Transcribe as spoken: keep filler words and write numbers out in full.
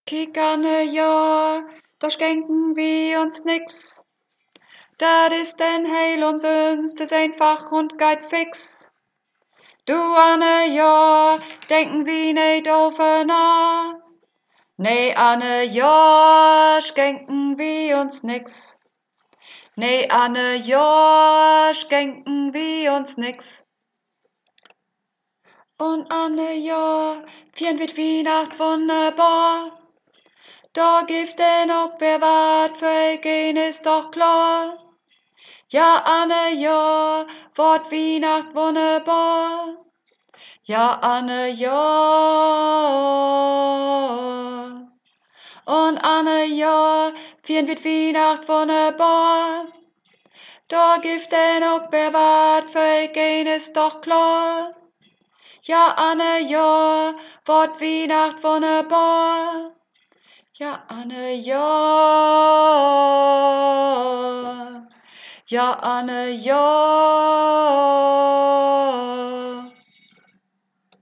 Kiek Anne, ja, da schenken wir uns nix. Dat ist denn heil umsonst, ist einfach und geht fix. Du Anne, ja, denken wir nicht aufeinander. Nee, Anne, ja, schenken wir uns nix. Nee, Anne, ja, schenken wir uns nix. Und Anne, ja, vieren wird Weihnacht wunderbar. Da gibt denn auch wer wat für gehen, ist doch klar. Ja, Anne, ja, Wort Weihnacht wunderbar. Ja, Anne, ja. Und Anne, ja, vieren wird Weihnacht wunderbar. Da gibt denn auch wer wat für gehen, ist doch klar. Ja, Anne, ja, Wort Weihnacht wunderbar. Ja, Anne, ja. Ja, Anne, ja.